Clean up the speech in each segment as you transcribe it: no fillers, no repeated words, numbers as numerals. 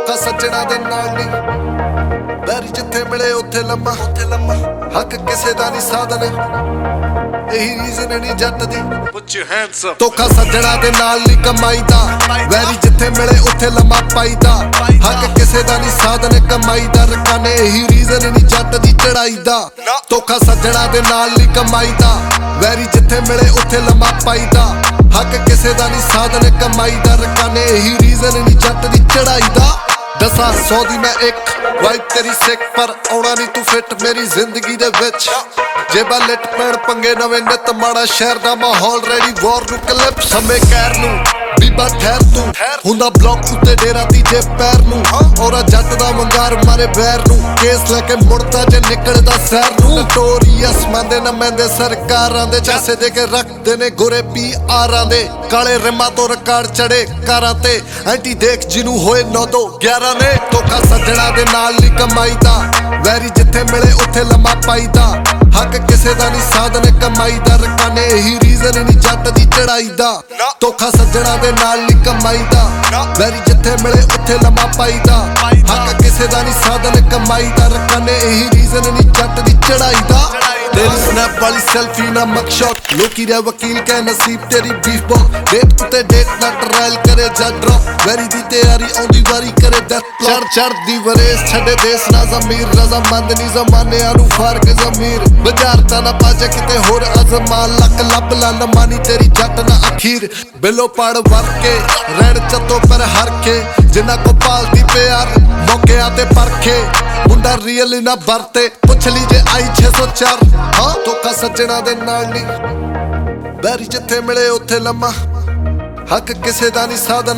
ਧੋਖਾ ਸੱਜਣਾ ਦੇ ਨਾਲ ਨੀ ਵੈਰੀ ਜਿੱਥੇ ਮਿਲੇ ਉੱਥੇ ਲੰਮਾ ਹੱਕ ਕਿਸੇ ਦਾ ਨਹੀਂ ਸਾਧਨ ਇਹੀ ਰੀਜ਼ਨ ਨਹੀਂ ਜੱਟ ਦੀ Put your hands up ਧੋਖਾ ਸੱਜਣਾ ਦੇ ਨਾਲ ਨਹੀਂ ਕਮਾਈ ਦਾ ਵੈਰੀ ਜਿੱਥੇ ਮਿਲੇ ਉੱਥੇ ਲੰਮਾ ਪਾਈਦਾ ਹੱਕ ਕਿਸੇ ਦਾ ਨਹੀਂ ਸਾਧਨ ਕਮਾਈ ਦਾ ਰਕਾਨੇ ਇਹੀ ਰੀਜ਼ਨ ਨਹੀਂ ਜੱਟ ਦੀ ਚੜਾਈ ਦਾ ਧੋਖਾ ਸੱਜਣਾ ਦੇ ਨਾਲ ਨਹੀਂ ਕਮਾਈ ਦਾ ਵੈਰੀ ਜਿੱਥੇ ਮਿਲੇ ਉੱਥੇ ਲੰਮਾ ਪਾਈਦਾ ਹੱਕ ਕਿਸੇ ਦਾ ਨਹੀਂ ਸਾਧਨ ਕਮਾਈ ਦਾ ਰਕਾਨੇ ਇਹੀ ਰੀਜ਼ਨ ਨਹੀਂ ਜੱਟ ਦੀ ਚੜਾਈ ਦਾ ਦਸਾਂ 100 ਦੀ ਮੈਂ ਇੱਕ ਵਾਈਬ ਤੇਰੀ ਸਿੱਖ ਪਰ ਆਉਣਾ ਨਹੀਂ ਤੂੰ ਫਿੱਟ ਮੇਰੀ ਜ਼ਿੰਦਗੀ ਦੇ ਵਿੱਚ ਜੇਬਾਂ ਲਿਟ ਪੈਣ ਪੰਗੇ ਨਵੇਂ ਨਿਤ ਮਾੜਾ ਸ਼ਹਿਰ ਦਾ ਮਾਹੌਲ ਰੈਡੀ ਵਾਰ ਨੂੰ ਕਲਿਪ ਸਮੇਂ ਕਹਿਰ ਨੂੰ ਬੀਬਾ ਠਹਿਰ ਤੂੰ ਹੁੰਦਾ ਬਲੌਕ ਉੱਤੇ ਡੇਰਾ ਤੀਜੇ ਪੈਰ ਨੂੰ ਔਰਾ ਜੱਟ ਦਾ ਵੰਗਾਰ ਮਾਰੇ ਬੈਰ ਨੂੰ ਕੇਸ ਲੈ ਕੇ ਮੁੜਦਾ ਜੇ ਨਿਕਲਦਾ ਸੈਰ ਨੂੰ ਨੋਟੋਰੀਅਸ ਮੰਦੇ ਨਾ ਮੈਂਦੇ ਸਰਕਾਰਾਂ ਦੇ ਚਾਸੇ ਦੇ ਕੇ ਰੱਖਦੇ ਨੇ ਗੋਰੇ PR ਦੇ ਕਾਲੇ ਰਿਮਾਂ ਤੋਂ ਰਿਕਾਰਡ ਚੜੇ ਕਾਰਾਂ ਤੇ ਐਂਟੀ ਦੇਖ ਜਿਹਨੂੰ ਹੋਏ 9-11 ਨੇ ਧੋਖਾ ਸੱਜਣਾ ਦੇ ਨਾਲ ਨਹੀਂ ਕਮਾਈ ਦਾ ਵੈਰੀ ਜਿੱਥੇ ਮਿਲੇ ਉੱਥੇ ਲੰਮਾ ਪਾਈਦਾ ਹੱਕ ਕਿਸੇ ਦਾ ਨਹੀਂ ਸਾਧਨ ਕਮਾਈ ਦਾ ਰਕਾਨੇ ਇਹੀ ਰੀਜ਼ਨ ਨਹੀਂ ਜੱਟ ਦੀ ਚੜਾਈ ਦਾ ਧੋਖਾ ਸੱਜਣਾ ਦੇ ਨਾਲ ਨਹੀਂ ਕਮਾਈ ਦਾ ਵੈਰੀ ਜਿੱਥੇ ਮਿਲੇ ਉੱਥੇ ਲੰਮਾ ਪਾਈਦਾ ਹੱਕ ਕਿਸੇ ਦਾ ਨਹੀਂ ਸਾਧਨ ਕਮਾਈ ਦਾ ਰਕਾਨੇ ਇਹੀ ਰੀਜ਼ਨ ਨਹੀਂ ਜੱਟ ਦੀ ਚੜਾਈ ਦਾ ਤੇਰੀ ਸਨੈਪ ਵਾਲੀ ਸੈਲਫੀ ਨਾ ਮਕਸ਼ਾਟ ਲੋਕੀ ਰੇ ਵਕੀਲ ਕਹਿ ਨਸੀਬ ਤੇਰੀ ਬੀਫ ਬੋ ਡੇਟ ਉੱਤੇ ਡੇਟ ਨਾ ਟਰਾਇਲ ਕਰੇ ਜੱਟ ਡ੍ਰੌਪ ਵੈਰੀ ਦੀ ਤਿਆਰੀ ਆਉਂਦੀ ਵਾਰੀ ਕਰੇ ਡੈਥ ਚੜਦੀ ਵਰੇਸ ਛੱਡੇ ਦੇਸ ਨਾ ਜ਼ਮੀਰ ਰਜ਼ਾਮੰਦ ਨਹੀਂ ਜ਼ਮਾਨਿਆਂ ਨੂੰ ਫਰਕ ਜ਼ਮੀਰ ਬਜ਼ਾਰਤਾ ਨਾ ਪਾਜੇ ਕਿਤੇ ਹੋਰ ਅਜ਼ਮਾ ਲੱਕ ਲੱਭ ਲਾ ਲਮਾਨੀ ਤੇਰੀ ਜੱਟ ਨਾ ਅਖੀਰ ਬਿੱਲੋ ਪੜ ਵਰਕੇ ਰੈਣ ਚੱਤੋ ਪਰ ਹਰਕੇ ਜਿੰਨਾ ਕੋ ਪਾਲਦੀ ਪਿਆਰ ਮੌਕਿਆਂ ਤੇ ਪਰਖੇ ਮੁੰਡਾ ਰੀਅਲ ਨਾ ਵਰਤੇ ਪੁੱਛ ਲਈ ਜੇ ਆਈ 604 ਹਾਂ ਧੋਖਾ ਸੱਜਣਾ ਦੇ ਨਾਲ ਨਹੀਂ ਵੈਰੀ ਜਿੱਥੇ ਮਿਲੇ ਉੱਥੇ ਲੰਮਾ ਹੱਕ ਕਿਸੇ ਦਾ ਨਹੀਂ ਸਾਧਨ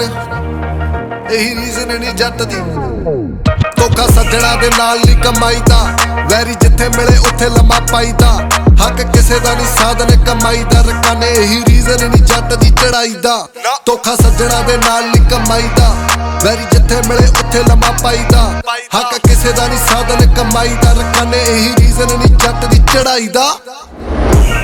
ਇਹੀ ਰੀਜ਼ਨ ਨਹੀਂ ਜੱਟ ਦੀ ਧੋਖਾ ਸੱਜਣਾ ਦੇ ਨਾਲ ਨਹੀਂ ਕਮਾਈ ਦਾ ਵੈਰੀ ਜਿੱਥੇ ਮਿਲੇ ਉੱਥੇ ਲੰਮਾ ਪਾਈਦਾ ਹੱਕ ਕਿਸੇ ਦਾ ਨਹੀਂ ਸਾਧਨ ਕਮਾਈ ਦਾ ਰਕਾਨੇ ਇਹੀ ਰੀਜ਼ਨ ਨਹੀਂ ਜੱਟ ਦੀ ਚੜਾਈ ਦਾ ਧੋਖਾ ਸੱਜਣਾ ਦੇ ਨਾਲ ਨਹੀਂ ਕਮਾਈ ਦਾ ਵੈਰੀ ਜਿੱਥੇ ਮਿਲੇ ਉੱਥੇ ਲੰਮਾ ਪਾਈਦਾ ਹੱਕ ਕਿਸੇ ਦਾ ਨਹੀਂ ਸਾਧਨ ਕਮਾਈ ਦਾ ਰਕਾਨੇ ਇਹੀ ਰੀਜ਼ਨ ਨਹੀਂ ਜੱਟ ਦੀ ਚੜਾਈ ਦਾ